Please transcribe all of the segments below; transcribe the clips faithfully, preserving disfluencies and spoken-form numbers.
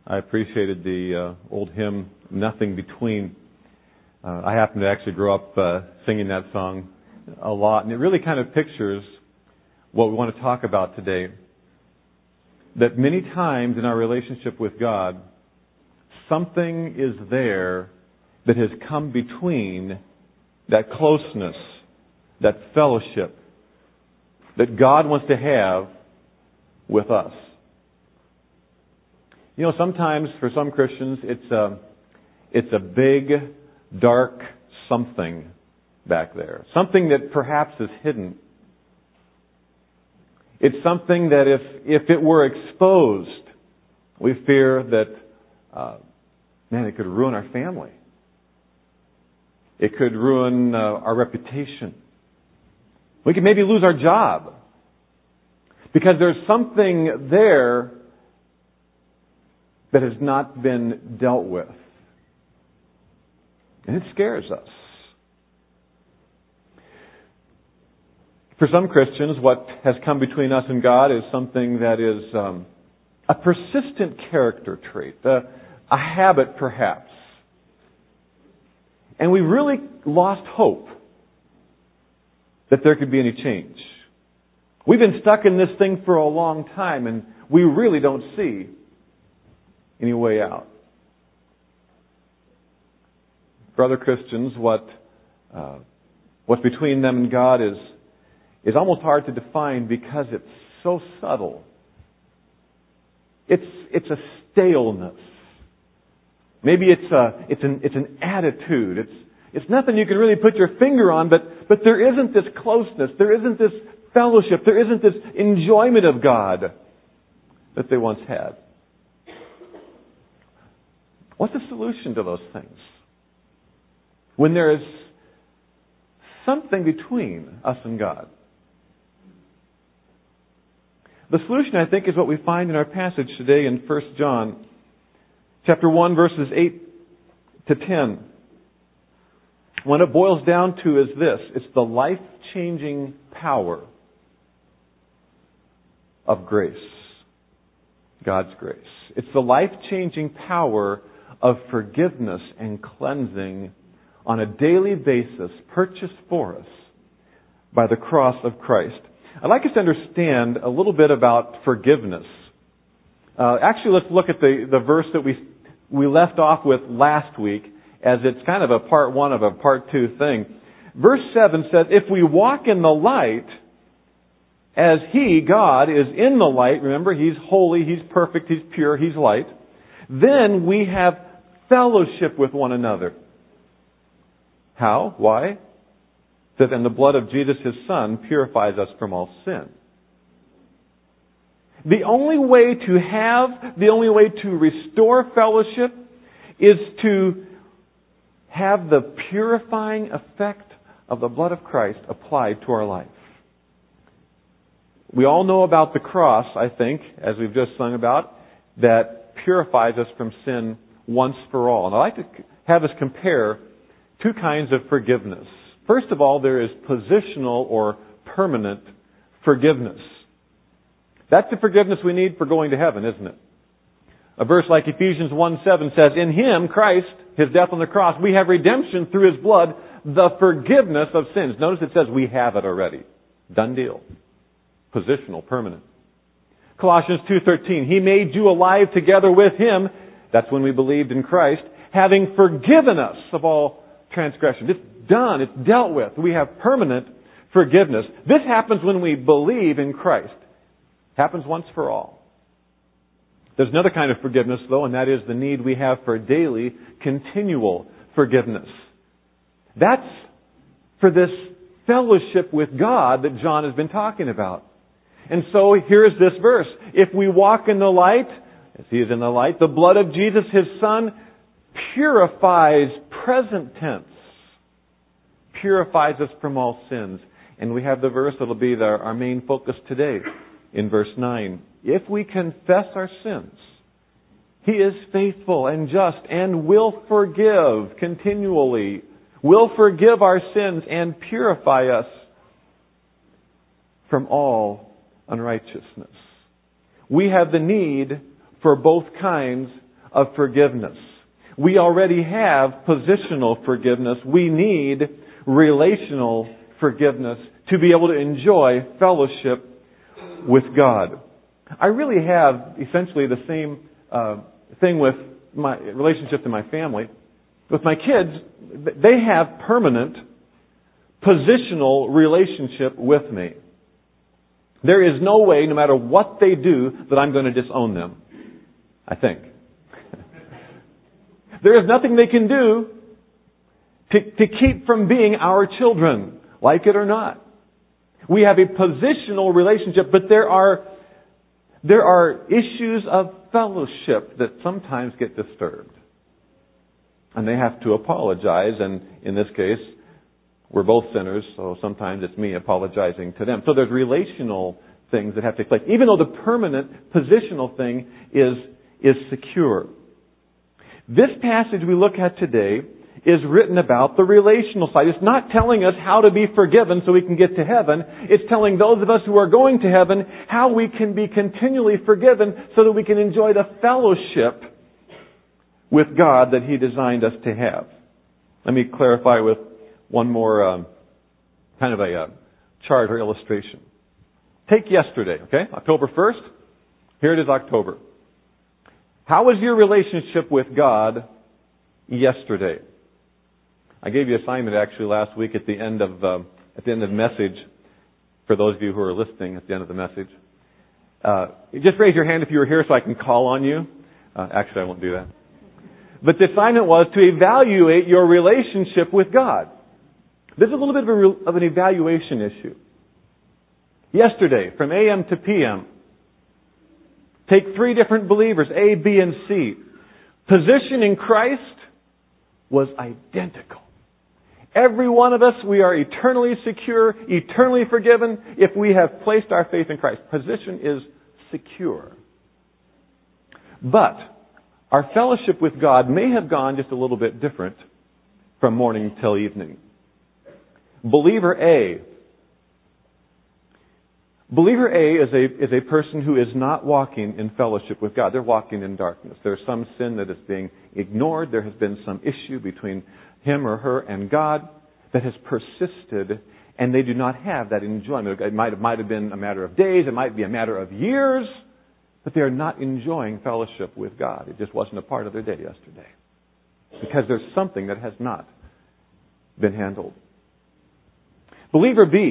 I appreciated the uh, old hymn, Nothing Between. Uh, I happened to actually grow up uh, singing that song a lot, and it really kind of pictures what we want to talk about today. That many times in our relationship with God, something is there that has come between that closeness, that fellowship that God wants to have with us. You know, sometimes for some Christians, it's a, it's a big, dark something back there. Something that perhaps is hidden. It's something that if, if it were exposed, we fear that, uh, man, it could ruin our family. It could ruin uh, our reputation. We could maybe lose our job. Because there's something there that has not been dealt with. And it scares us. For some Christians, what has come between us and God is something that is um, a persistent character trait, a, a habit perhaps. And we really lost hope that there could be any change. We've been stuck in this thing for a long time, and we really don't see any way out. For other Christians, what uh, what's between them and God is is almost hard to define because it's so subtle. It's it's a staleness. Maybe it's a it's an it's an attitude. It's it's nothing you can really put your finger on, but but there isn't this closeness. There isn't this fellowship. There isn't this enjoyment of God that they once had. What's the solution to those things? When there is something between us and God. The solution, I think, is what we find in our passage today in First John chapter one, verses eight to ten. What it boils down to is this. It's the life-changing power of grace. God's grace. It's the life-changing power of forgiveness and cleansing on a daily basis purchased for us by the cross of Christ. I'd like us to understand a little bit about forgiveness. Uh, actually, let's look at the, the verse that we we left off with last week, as it's kind of a part one of a part two thing. Verse seven says, if we walk in the light, as He, God, is in the light, remember, He's holy, He's perfect, He's pure, He's light, then we have fellowship with one another. How? Why? That then the blood of Jesus, His Son, purifies us from all sin. The only way to have, the only way to restore fellowship is to have the purifying effect of the blood of Christ applied to our life. We all know about the cross, I think, as we've just sung about, that purifies us from sin once for all. And I'd like to have us compare two kinds of forgiveness. First of all, there is positional or permanent forgiveness. That's the forgiveness we need for going to heaven, isn't it? A verse like Ephesians one seven says, in Him, Christ, His death on the cross, we have redemption through His blood, the forgiveness of sins. Notice it says we have it already. Done deal. Positional, permanent. Colossians two thirteen, He made you alive together with Him. That's when we believed in Christ, having forgiven us of all transgression. It's done. It's dealt with. We have permanent forgiveness. This happens when we believe in Christ. Happens once for all. There's another kind of forgiveness, though, and that is the need we have for daily, continual forgiveness. That's for this fellowship with God that John has been talking about. And so here's this verse. If we walk in the light, as He is in the light, the blood of Jesus, His Son, purifies, present tense, purifies us from all sins. And we have the verse that will be the, our main focus today in verse nine. If we confess our sins, He is faithful and just and will forgive continually, will forgive our sins and purify us from all unrighteousness. We have the need for both kinds of forgiveness. We already have positional forgiveness. We need relational forgiveness to be able to enjoy fellowship with God. I really have essentially the same uh, thing with my relationship to my family. With my kids, they have permanent positional relationship with me. There is no way, no matter what they do, that I'm going to disown them. I think. There is nothing they can do to, to keep from being our children, like it or not. We have a positional relationship, but there are there are issues of fellowship that sometimes get disturbed. And they have to apologize, and in this case, we're both sinners, so sometimes it's me apologizing to them. So there's relational things that have to take place, even though the permanent positional thing is, is secure. This passage we look at today is written about the relational side. It's not telling us how to be forgiven so we can get to heaven. It's telling those of us who are going to heaven how we can be continually forgiven so that we can enjoy the fellowship with God that He designed us to have. Let me clarify with one more um, kind of a uh, chart or illustration. Take yesterday, okay? October first. Here it is, October. How was your relationship with God yesterday? I gave you an assignment actually last week at the end of uh, at the end of the message. For those of you who are listening at the end of the message, uh, just raise your hand if you were here so I can call on you. Uh, actually, I won't do that. But the assignment was to evaluate your relationship with God. This is a little bit of, a, of an evaluation issue. Yesterday, from A M to P M, take three different believers, A, B, and C. Position in Christ was identical. Every one of us, we are eternally secure, eternally forgiven if we have placed our faith in Christ. Position is secure. But our fellowship with God may have gone just a little bit different from morning till evening. Believer A. Believer A is a, is a person who is not walking in fellowship with God. They're walking in darkness. There's some sin that is being ignored. There has been some issue between him or her and God that has persisted, and they do not have that enjoyment. It might, it might have been a matter of days. It might be a matter of years. But they are not enjoying fellowship with God. It just wasn't a part of their day yesterday. Because there's something that has not been handled. Believer B.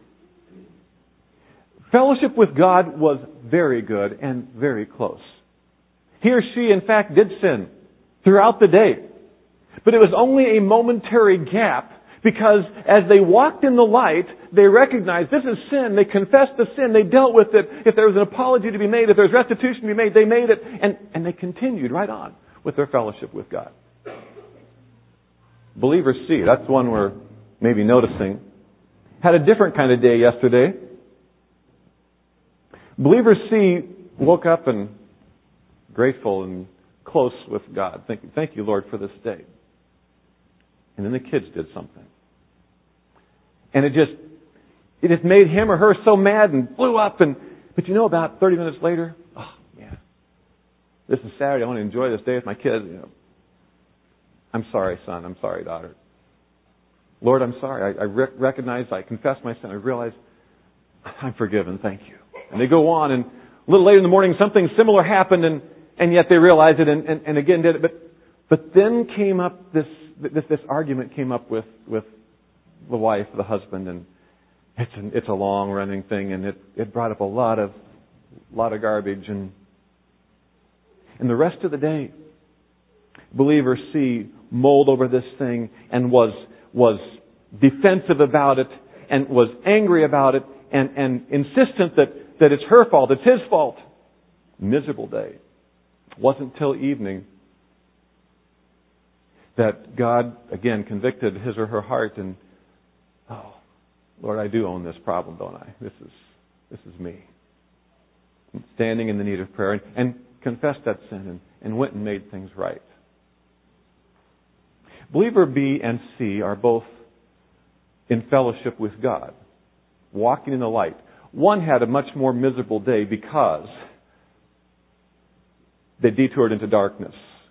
Fellowship with God was very good and very close. He or she, in fact, did sin throughout the day. But it was only a momentary gap because as they walked in the light, they recognized this is sin. They confessed the sin. They dealt with it. If there was an apology to be made, if there was restitution to be made, they made it. And, and they continued right on with their fellowship with God. Believer C, that's one we're maybe noticing, had a different kind of day yesterday. Believer C woke up and grateful and close with God, thinking, thank you, Lord, for this day. And then the kids did something. And it just, it just made him or her so mad and blew up. And but you know, about thirty minutes later, oh, yeah, this is Saturday. I want to enjoy this day with my kids. You know, I'm sorry, son. I'm sorry, daughter. Lord, I'm sorry. I, I rec- recognize, I confess my sin. I realize I'm forgiven. Thank you. And they go on, and a little later in the morning, something similar happened, and, and yet they realized it, and, and, and again did it. But but then came up this this this argument came up with with the wife, the husband, and it's an, it's a long running thing, and it, it brought up a lot of lot of garbage, and and the rest of the day, believer C mulled over this thing and was was defensive about it and was angry about it and and insistent that that it's her fault, it's his fault. Miserable day. It wasn't till evening that God again convicted his or her heart, and oh, Lord, I do own this problem, don't I? This is this is me. I'm standing in the need of prayer, and, and confessed that sin and, and went and made things right. Believer B and C are both in fellowship with God, walking in the light. One had a much more miserable day because they detoured into darkness.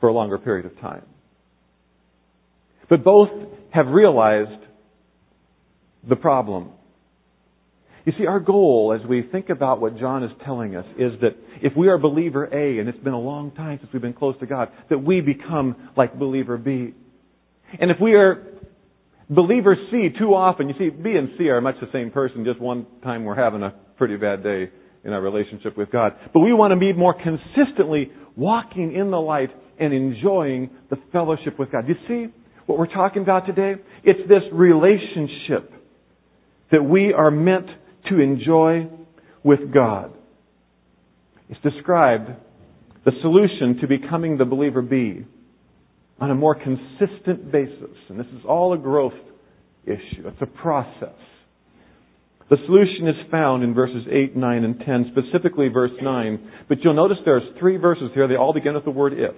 for a longer period of time. But both have realized the problem. You see, our goal as we think about what John is telling us is that if we are believer A, and it's been a long time since we've been close to God, that we become like believer B. And if we are believer C too often, you see, B and C are much the same person, just one time we're having a pretty bad day in our relationship with God. But we want to be more consistently walking in the light and enjoying the fellowship with God. You see what we're talking about today? It's this relationship that we are meant to enjoy with God. It's described, the solution to becoming the believer B, on a more consistent basis. And this is all a growth issue. It's a process. The solution is found in verses eight, nine, and ten, specifically verse nine. But you'll notice there's three verses here. They all begin with the word if.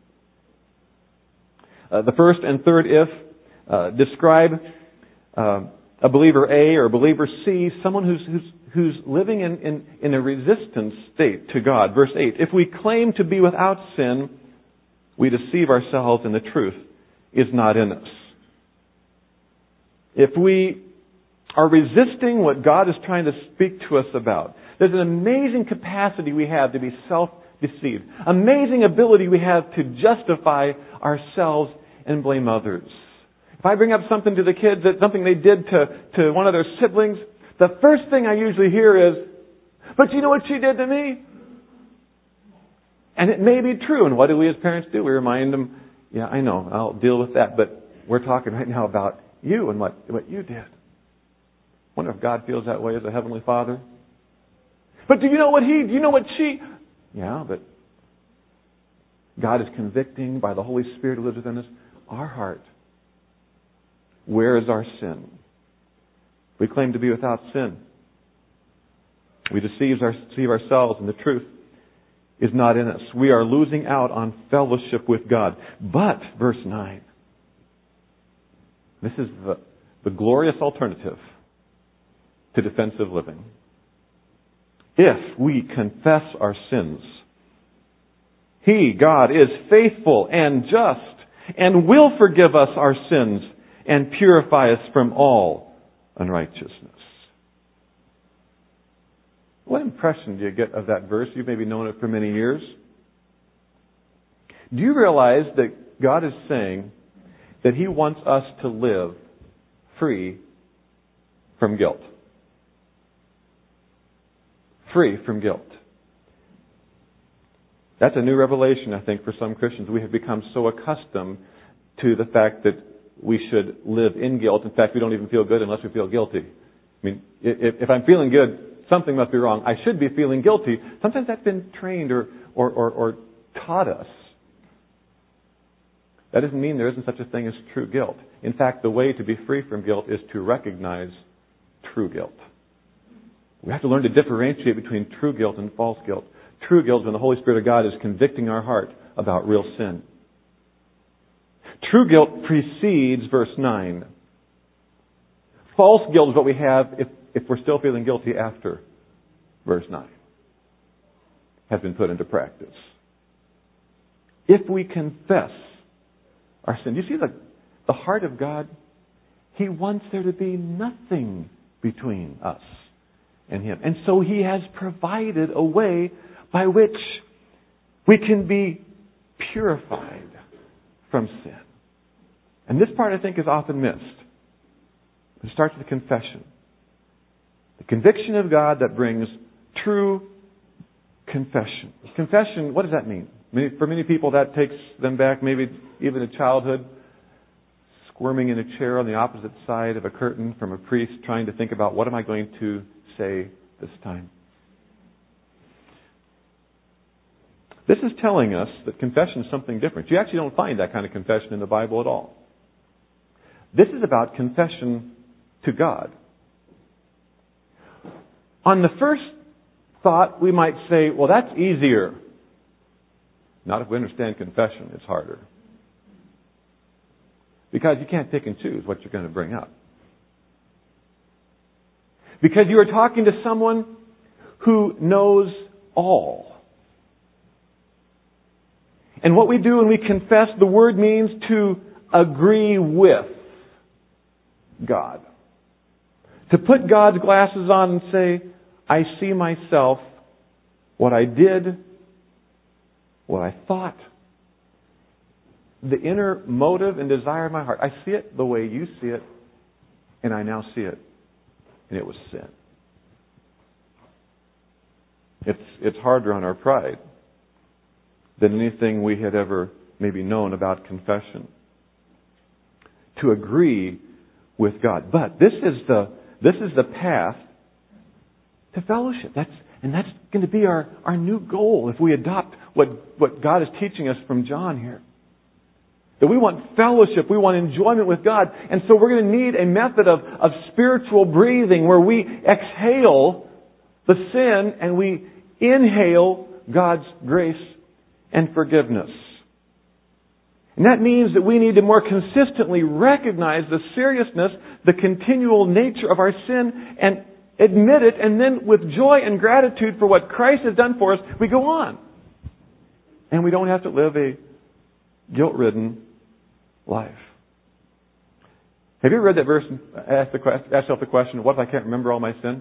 Uh, the first and third if uh, describe uh, a believer A or a believer C, someone who's who's, who's living in, in, in a resistance state to God. Verse eight, if we claim to be without sin, we deceive ourselves and the truth is not in us. If we are resisting what God is trying to speak to us about, there's an amazing capacity we have to be self-deceived. Amazing ability we have to justify ourselves and blame others. If I bring up something to the kids, that something they did to, to one of their siblings, the first thing I usually hear is, but you know what she did to me? And it may be true. And what do we as parents do? We remind them, yeah, I know, I'll deal with that. But we're talking right now about you and what, what you did. I wonder if God feels that way as a Heavenly Father. But do you know what he, do you know what she... Yeah, but God is convicting by the Holy Spirit who lives within us our heart. Where is our sin? We claim to be without sin. We deceive, our, deceive ourselves, and the truth is not in us. We are losing out on fellowship with God. But, verse nine, this is the, the glorious alternative to defensive living. If we confess our sins, He, God, is faithful and just and will forgive us our sins and purify us from all unrighteousness. What impression do you get of that verse? You've maybe known it for many years. Do you realize that God is saying that He wants us to live free from guilt? Free from guilt. That's a new revelation, I think, for some Christians. We have become so accustomed to the fact that we should live in guilt. In fact, we don't even feel good unless we feel guilty. I mean, if, if I'm feeling good, something must be wrong. I should be feeling guilty. Sometimes that's been trained or, or, or, or taught us. That doesn't mean there isn't such a thing as true guilt. In fact, the way to be free from guilt is to recognize true guilt. We have to learn to differentiate between true guilt and false guilt. True guilt is when the Holy Spirit of God is convicting our heart about real sin. True guilt precedes verse nine. False guilt is what we have if, if we're still feeling guilty after verse nine has been put into practice. If we confess our sin, you see the, the heart of God? He wants there to be nothing between us and Him. And so He has provided a way by which we can be purified from sin. And this part, I think, is often missed. It starts with confession. The conviction of God that brings true confession. Confession, what does that mean? For many people, that takes them back maybe even to childhood, squirming in a chair on the opposite side of a curtain from a priest, trying to think about, what am I going to say this time? This is telling us that confession is something different. You actually don't find that kind of confession in the Bible at all. This is about confession to God. On the first thought, we might say, well, that's easier. Not if we understand confession, it's harder. Because you can't pick and choose what you're going to bring up. Because you are talking to someone who knows all. And what we do when we confess, the word means to agree with God. To put God's glasses on and say, I see myself, what I did, what I thought, the inner motive and desire of my heart. I see it the way you see it, and I now see it. And it was sin. It's, it's harder on our pride than anything we had ever maybe known about confession. To agree with God. But this is the, this is the path to fellowship. That's, and that's going to be our, our new goal if we adopt what, what God is teaching us from John here. That we want fellowship, we want enjoyment with God. And so we're going to need a method of, of spiritual breathing where we exhale the sin and we inhale God's grace and forgiveness. And that means that we need to more consistently recognize the seriousness, the continual nature of our sin, and admit it, and then with joy and gratitude for what Christ has done for us, we go on. And we don't have to live a guilt-ridden life. Have you ever read that verse and asked, the, asked yourself the question, what if I can't remember all my sin?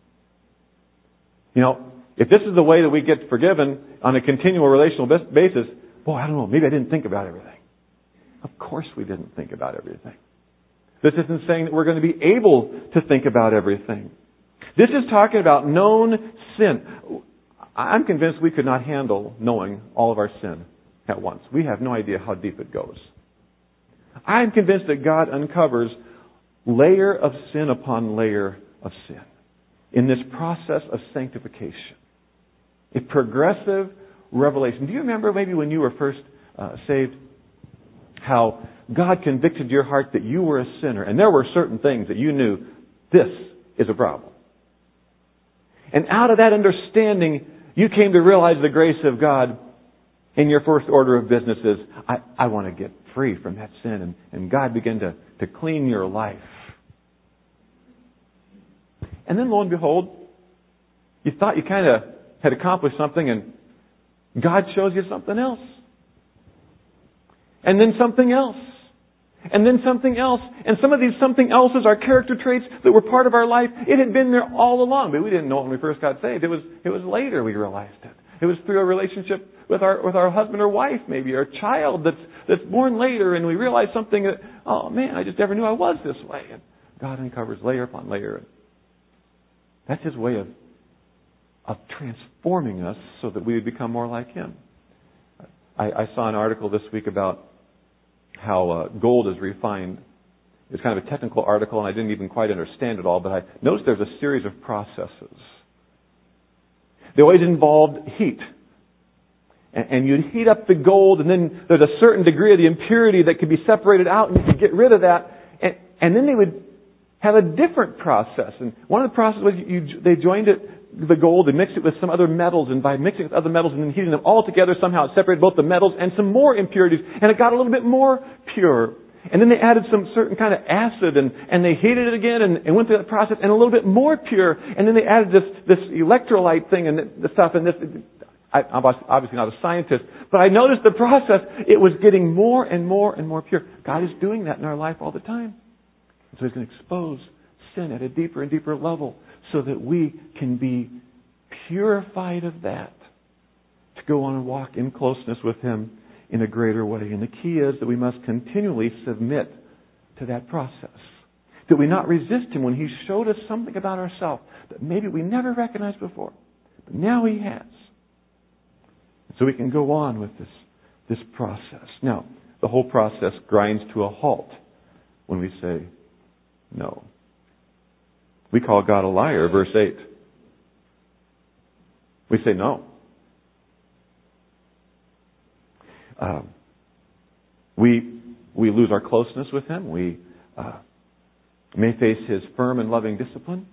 You know, if this is the way that we get forgiven on a continual relational basis, boy, I don't know, maybe I didn't think about everything. Of course we didn't think about everything. This isn't saying that we're going to be able to think about everything. This is talking about known sin. I'm convinced we could not handle knowing all of our sin at once. We have no idea how deep it goes. I'm convinced that God uncovers layer of sin upon layer of sin in this process of sanctification. A progressive revelation. Do you remember maybe when you were first uh, saved, how God convicted your heart that you were a sinner, and there were certain things that you knew, this is a problem. And out of that understanding, you came to realize the grace of God. In your first order of business is, I, I want to get free from that sin. And, and God began to, to clean your life. And then lo and behold, you thought you kind of had accomplished something and God shows you something else. And then something else. And then something else. And some of these something else's are character traits that were part of our life. It had been there all along, but we didn't know it when we first got saved. It was, it was later we realized it. It was through a relationship with our with our husband or wife, maybe, or a child that's that's born later, and we realize something that, oh man, I just never knew I was this way. And God uncovers layer upon layer. That's His way of of transforming us so that we would become more like Him. I, I saw an article this week about how uh, gold is refined. It's kind of a technical article, and I didn't even quite understand it all, but I noticed there's a series of processes. They always involved heat. And you'd heat up the gold, and then there's a certain degree of the impurity that could be separated out, and you could get rid of that. And, and then they would have a different process. And one of the processes was you, you, they joined it, the gold, and mixed it with some other metals. And by mixing it with other metals and then heating them all together, somehow it separated both the metals and some more impurities. And it got a little bit more pure. And then they added some certain kind of acid, and, and they heated it again and, and went through that process, and a little bit more pure. And then they added this, this electrolyte thing and the stuff, and this... I, I'm obviously not a scientist, but I noticed the process. It was getting more and more and more pure. God is doing that in our life all the time. So He's going to expose sin at a deeper and deeper level so that we can be purified of that to go on and walk in closeness with Him in a greater way. And the key is that we must continually submit to that process. That we not resist Him when He showed us something about ourselves that maybe we never recognized before. But now He has. So we can go on with this, this process. Now, the whole process grinds to a halt when we say no. We call God a liar, verse eight. We say no. Um, we we lose our closeness with Him. We uh, may face His firm and loving discipline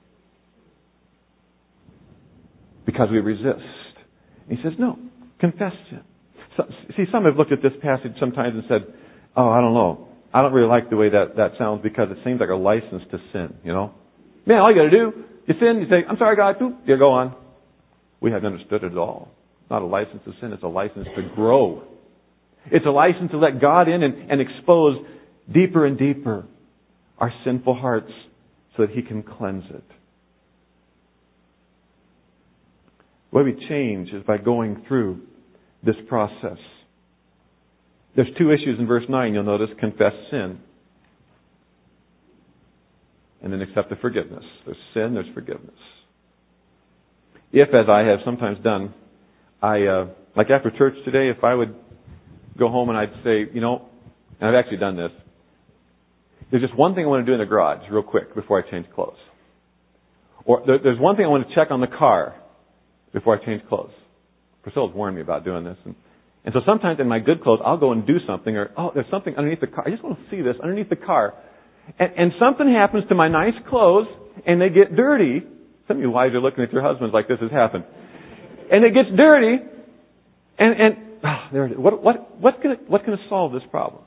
because we resist. He says, no, confess sin. So, see, some have looked at this passage sometimes and said, oh, I don't know. I don't really like the way that, that sounds because it seems like a license to sin, you know. Man, all you got to do, you sin, you say, I'm sorry, God, boop, you go on. We haven't understood it at all. It's not a license to sin, it's a license to grow It's a license to let God in and, and expose deeper and deeper our sinful hearts so that He can cleanse it. The way we change is by going through this process. There's two issues in verse nine, you'll notice. Confess sin. And then accept the forgiveness. There's sin, there's forgiveness. If, as I have sometimes done, I, uh, like after church today, if I would go home and I'd say, you know, and I've actually done this, there's just one thing I want to do in the garage real quick before I change clothes. Or there, there's one thing I want to check on the car before I change clothes. Priscilla's warned me about doing this. And, and so sometimes in my good clothes, I'll go and do something, or, oh, there's something underneath the car. I just want to see this underneath the car. And, and something happens to my nice clothes, and they get dirty. Some of you wives are looking at your husbands like this has happened. And it gets dirty, and, and oh, there it is. What, what, what's going what's to solve this problem?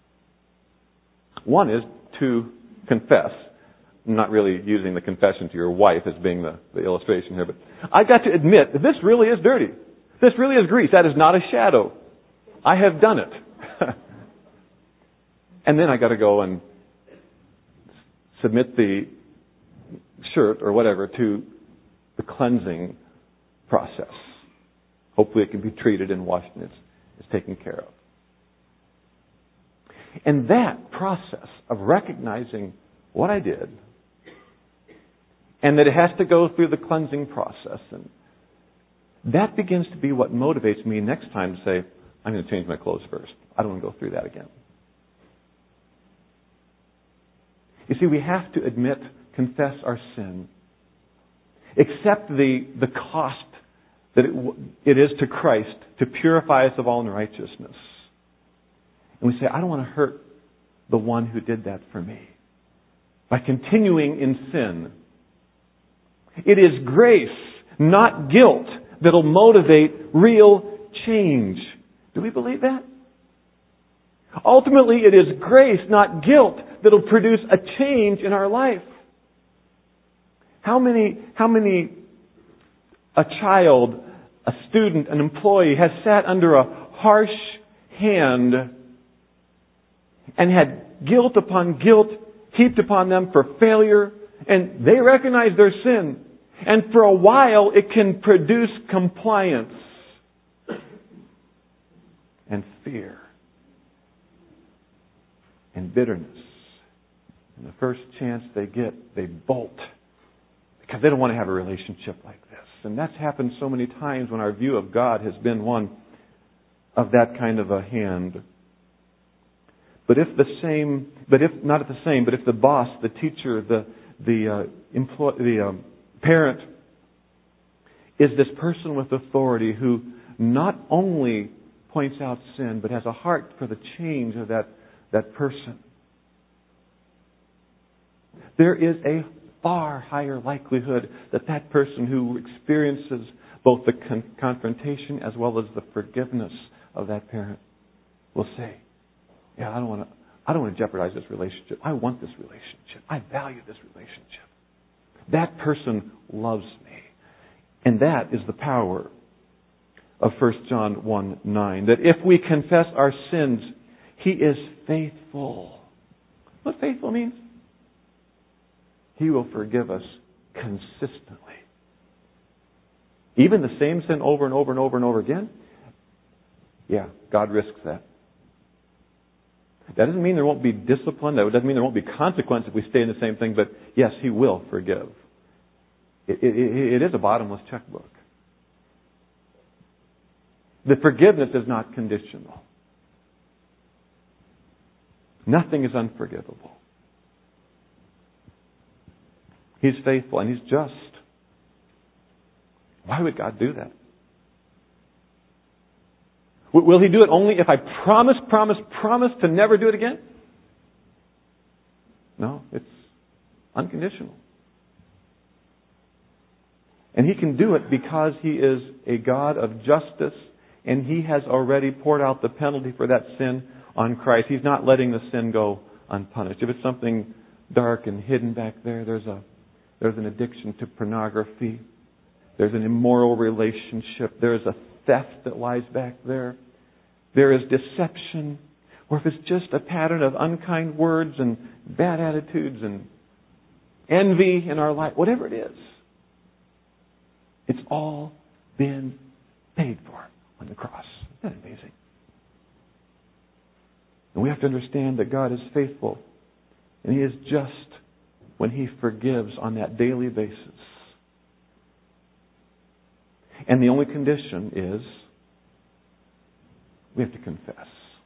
One is to confess. I'm not really using the confession to your wife as being the, the illustration here, but I got to admit that this really is dirty. This really is grease. That is not a shadow. I have done it. And then I got to go and submit the shirt or whatever to the cleansing process. Hopefully it can be treated and washed and it's, it's taken care of. And that process of recognizing what I did and that it has to go through the cleansing process, and that begins to be what motivates me next time to say, I'm going to change my clothes first. I don't want to go through that again. You see, we have to admit, confess our sin, accept the, the cost that it, it is to Christ to purify us of all unrighteousness. And we say, I don't want to hurt the one who did that for me by continuing in sin. It is grace, not guilt, that will motivate real change. Do we believe that? Ultimately, it is grace, not guilt, that will produce a change in our life. How many, how many, a child, a student, an employee has sat under a harsh hand and had guilt upon guilt heaped upon them for failure, and they recognize their sin. And for a while, it can produce compliance and fear and bitterness. And the first chance they get, they bolt because they don't want to have a relationship like this. And that's happened so many times when our view of God has been one of that kind of a hand. But if the same, but if not the same, but if the boss, the teacher, the the uh, employ, the um, parent is this person with authority who not only points out sin, but has a heart for the change of that, that person, there is a far higher likelihood that that person who experiences both the con- confrontation as well as the forgiveness of that parent will say, yeah, I don't want to I don't want to jeopardize this relationship. I want this relationship. I value this relationship. That person loves me. And that is the power of First John one nine. That if we confess our sins, He is faithful. What faithful means? He will forgive us consistently. Even the same sin over and over and over and over again? Yeah, God risks that. That doesn't mean there won't be discipline. That doesn't mean there won't be consequence if we stay in the same thing. But yes, He will forgive. It, it, it is a bottomless checkbook. The forgiveness is not conditional. Nothing is unforgivable. He's faithful and He's just. Why would God do that? Will He do it only if I promise, promise, promise to never do it again? No, it's unconditional. And He can do it because He is a God of justice, and He has already poured out the penalty for that sin on Christ. He's not letting the sin go unpunished. If it's something dark and hidden back there, there's a there's an addiction to pornography. There's an immoral relationship. There's a theft that lies back there. there is deception, or if it's just a pattern of unkind words and bad attitudes and envy in our life, whatever it is, it's all been paid for on the cross. Isn't that amazing? And we have to understand that God is faithful, and He is just when He forgives on that daily basis. And the only condition is we have to confess.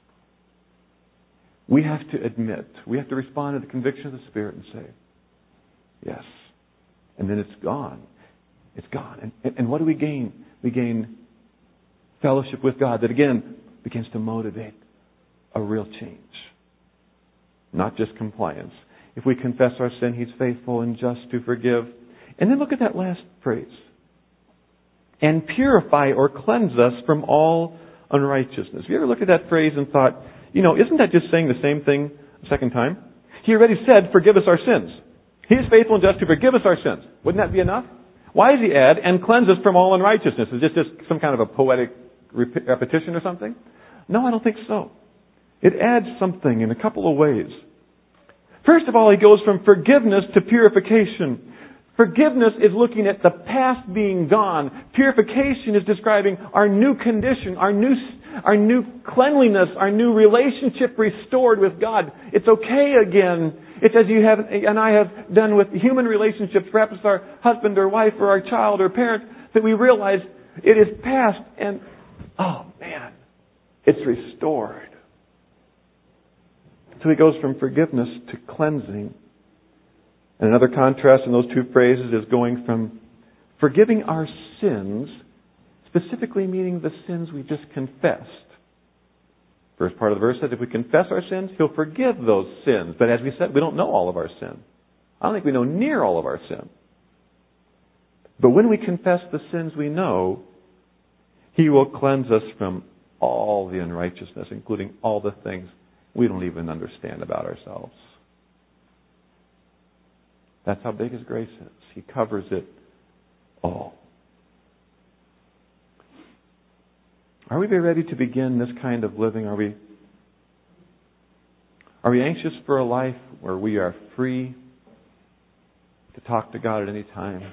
We have to admit. We have to respond to the conviction of the Spirit and say, yes. And then it's gone. It's gone. And, and, and what do we gain? We gain fellowship with God that, again, begins to motivate a real change. Not just compliance. If we confess our sin, He's faithful and just to forgive. And then look at that last phrase. And purify or cleanse us from all unrighteousness. Have you ever looked at that phrase and thought, you know, isn't that just saying the same thing a second time? He already said, forgive us our sins. He is faithful and just to forgive us our sins. Wouldn't that be enough? Why does He add, and cleanse us from all unrighteousness? Is this just some kind of a poetic repetition or something? No, I don't think so. It adds something in a couple of ways. First of all, He goes from forgiveness to purification. Forgiveness is looking at the past being gone. Purification is describing our new condition, our new, our new cleanliness, our new relationship restored with God. It's okay again. It's as you have and I have done with human relationships, perhaps with our husband or wife or our child or parent, that we realize it is past and, oh man, it's restored. So He goes from forgiveness to cleansing. And another contrast in those two phrases is going from forgiving our sins, specifically meaning the sins we just confessed. First part of the verse says if we confess our sins, He'll forgive those sins. But as we said, we don't know all of our sin. I don't think we know near all of our sin. But when we confess the sins we know, He will cleanse us from all the unrighteousness, including all the things we don't even understand about ourselves. That's how big His grace is. He covers it all. Are we very ready to begin this kind of living? Are we, are we anxious for a life where we are free to talk to God at any time?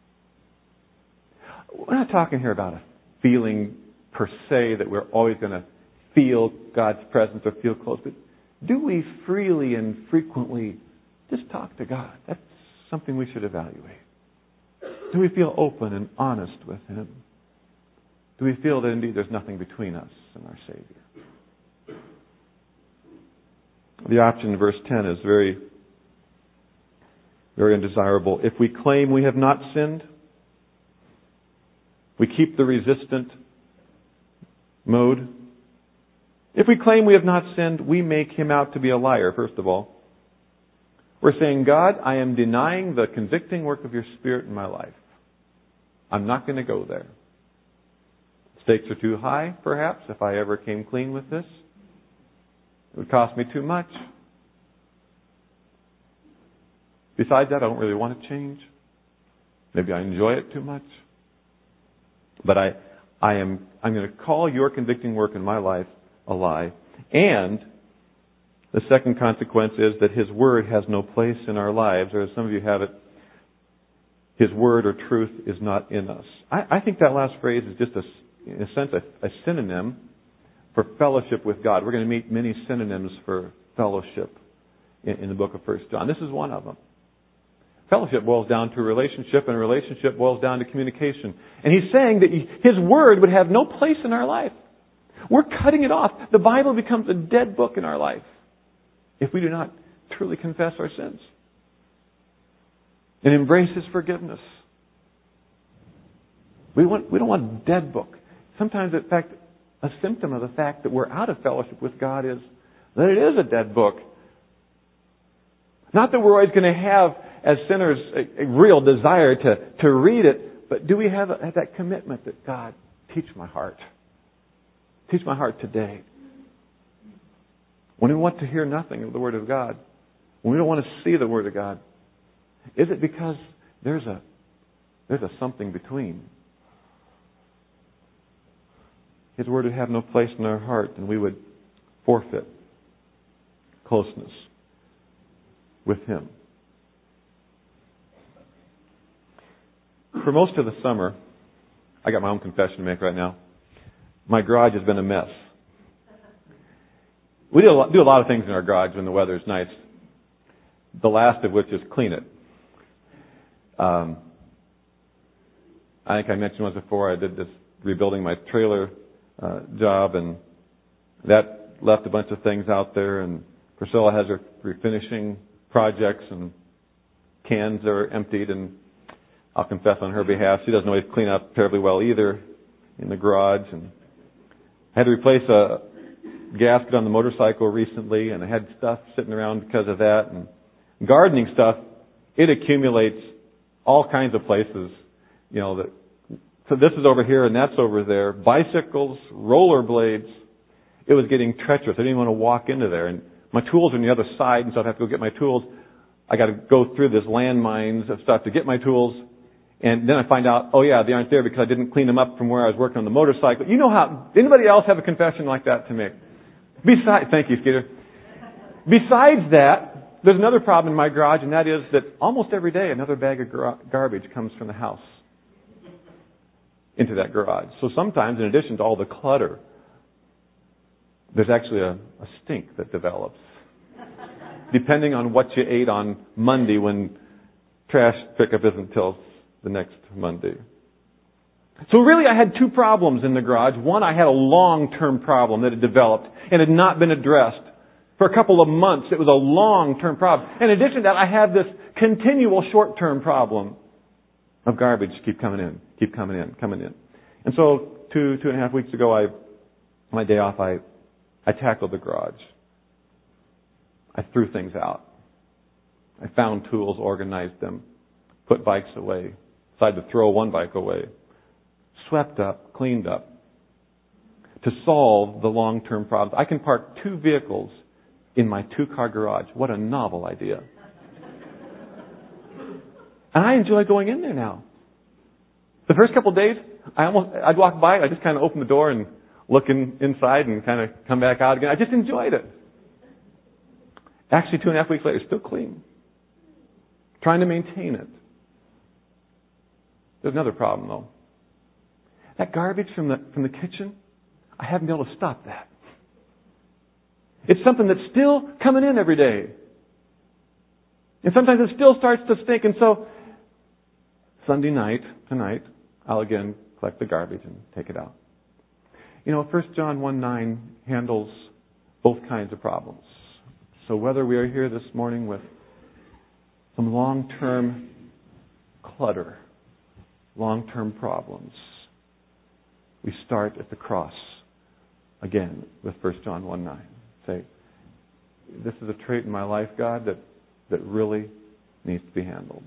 We're not talking here about a feeling per se that we're always going to feel God's presence or feel close. But do we freely and frequently just talk to God? That's something we should evaluate. Do we feel open and honest with Him? Do we feel that indeed there's nothing between us and our Savior? The option in verse ten is very, very undesirable. If we claim we have not sinned, we keep the resistant mode. If we claim we have not sinned, we make Him out to be a liar, first of all. We're saying, God, I am denying the convicting work of Your Spirit in my life. I'm not going to go there. Stakes are too high, perhaps, if I ever came clean with this. It would cost me too much. Besides that, I don't really want to change. Maybe I enjoy it too much. But I, I am, I'm going to call Your convicting work in my life a lie. And the second consequence is that His Word has no place in our lives, or as some of you have it, His Word or truth is not in us. I, I think that last phrase is just, a, in a sense, a, a synonym for fellowship with God. We're going to meet many synonyms for fellowship in, in the book of First John. This is one of them. Fellowship boils down to relationship, and relationship boils down to communication. And He's saying that His Word would have no place in our life. We're cutting it off. The Bible becomes a dead book in our life if we do not truly confess our sins and embrace His forgiveness. We want, we don't want a dead book. Sometimes, in fact, a symptom of the fact that we're out of fellowship with God is that it is a dead book. Not that we're always going to have, as sinners, a, a real desire to, to read it, but do we have a, that commitment that, God, teach my heart. Teach my heart today. When we want to hear nothing of the Word of God, when we don't want to see the Word of God, is it because there's a there's a something between? His Word would have no place in our heart, and we would forfeit closeness with Him. For most of the summer, I got my own confession to make right now. My garage has been a mess. We do a lot, do a lot of things in our garage when the weather is nice. The last of which is clean it. Um, I think I mentioned once before I did this rebuilding my trailer uh, job, and that left a bunch of things out there. And Priscilla has her refinishing projects, and cans are emptied, and I'll confess on her behalf, she doesn't always clean up terribly well either in the garage. And I had to replace a gasket on the motorcycle recently, and I had stuff sitting around because of that. And gardening stuff, it accumulates all kinds of places. You know, that, so this is over here and that's over there. Bicycles, rollerblades. It was getting treacherous. I didn't even want to walk into there. And my tools are on the other side, and so I'd have to go get my tools. I got to go through this landmines of stuff to get my tools. And then I find out, oh yeah, they aren't there because I didn't clean them up from where I was working on the motorcycle. You know how, anybody else have a confession like that to make? Besides, thank you, Skeeter. Besides that, there's another problem in my garage, and that is that almost every day another bag of gar- garbage comes from the house into that garage. So sometimes, in addition to all the clutter, there's actually a, a stink that develops. Depending on what you ate on Monday when trash pickup isn't till the next Monday. So really I had two problems in the garage. One, I had a long-term problem that had developed and had not been addressed. For a couple of months, it was a long-term problem. In addition to that, I had this continual short-term problem of garbage keep coming in, keep coming in, coming in. And so two, two and a half weeks ago, I, my day off, I, I tackled the garage. I threw things out. I found tools, organized them, put bikes away, decided to throw one bike away, swept up, cleaned up, to solve the long-term problems. I can park two vehicles in my two-car garage. What a novel idea. And I enjoy going in there now. The first couple of days, I almost, I'd walk by, I just kind of open the door and look in, inside and kind of come back out again. I just enjoyed it. Actually, two and a half weeks later, still clean. Trying to maintain it. There's another problem, though. That garbage from the from the kitchen, I haven't been able to stop that. It's something that's still coming in every day. And sometimes it still starts to stink. And so, Sunday night, tonight, I'll again collect the garbage and take it out. You know, First John one nine handles both kinds of problems. So whether we are here this morning with some long-term clutter, long-term problems, we start at the cross again with First John one nine. Say, this is a trait in my life, God, that, that really needs to be handled.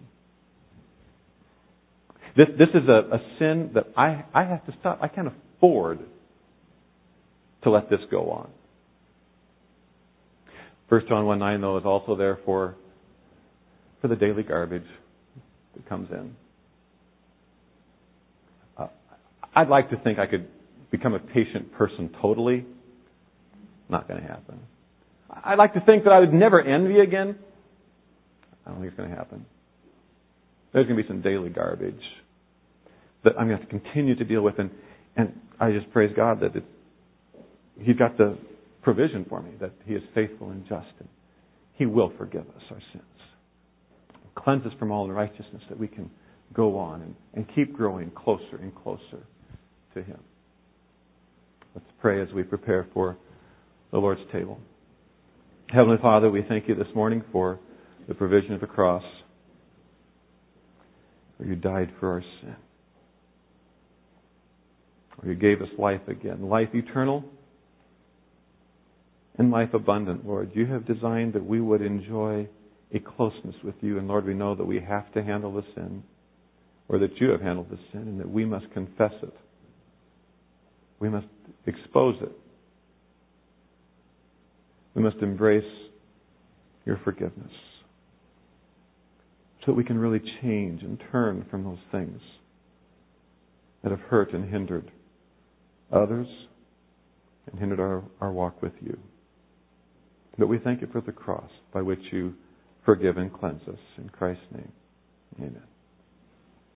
This this is a, a sin that I, I have to stop. I can't afford to let this go on. First John one nine, though, is also there for, for the daily garbage that comes in. Uh, I'd like to think I could become a patient person totally. Not going to happen. I'd like to think that I would never envy again. I don't think it's going to happen. There's going to be some daily garbage that I'm going to have to continue to deal with. And, and I just praise God that it, He's got the provision for me, that He is faithful and just, and He will forgive us our sins. Cleanse us from all unrighteousness, that we can go on and, and keep growing closer and closer to Him. Let's pray as we prepare for the Lord's table. Heavenly Father, we thank You this morning for the provision of the cross, where You died for our sin, where You gave us life again, life eternal and life abundant, Lord. You have designed that we would enjoy a closeness with You, and Lord, we know that we have to handle the sin, or that You have handled the sin, and that we must confess it. We must expose it. We must embrace Your forgiveness so that we can really change and turn from those things that have hurt and hindered others and hindered our, our walk with you. But we thank you for the cross by which you forgive and cleanse us. In Christ's name, amen.